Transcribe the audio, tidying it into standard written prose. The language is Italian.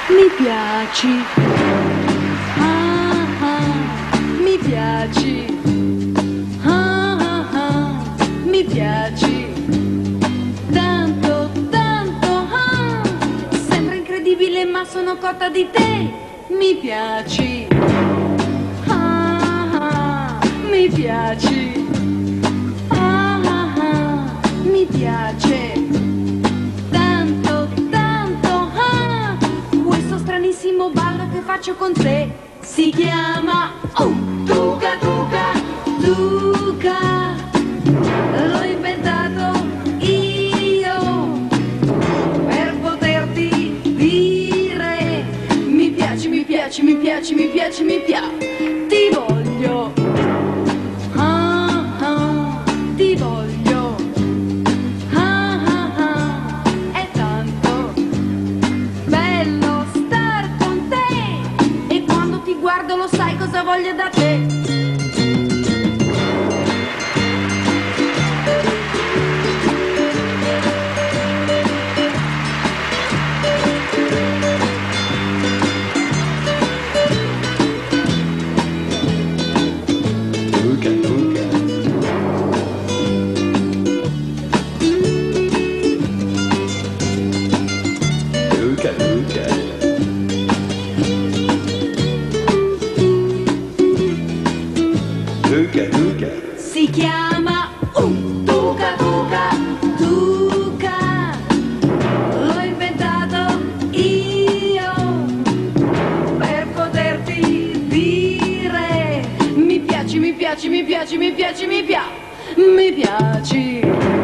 mi piaci, ah ah, mi piaci, ah ah ah, mi piaci, tanto, tanto, ah, sembra incredibile ma sono cotta di te, mi piaci, ah ah, mi piaci, ah ah ah, mi piace. Ballo che faccio con te si chiama Tuca Tuca Tuca, l'ho inventato io per poterti dire mi piaci, mi piaci, mi piaci, mi piaci, mi piaci, ti voglio, ah ah, ti voglio, ah ah ah, è tanto bello. Guardo, lo sai cosa voglio da te. Tuca, tuca. Tuca, tuca. Tuca, tuca. Si chiama Tuca Tuca Tuca, l'ho inventato io per poterti dire mi piaci, mi piaci, mi piaci, mi piaci, mi piaci, mi piaci.